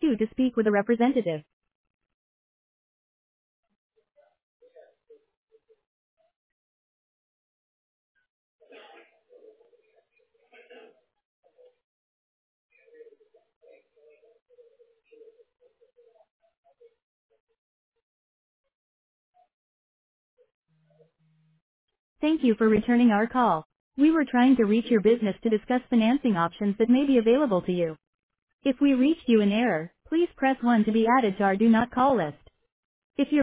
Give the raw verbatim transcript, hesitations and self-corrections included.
two to speak with a representative. Thank you for returning our call. We were trying to reach your business to discuss financing options that may be available to you. If we reached you in error, please press one to be added to our do not call list. If you're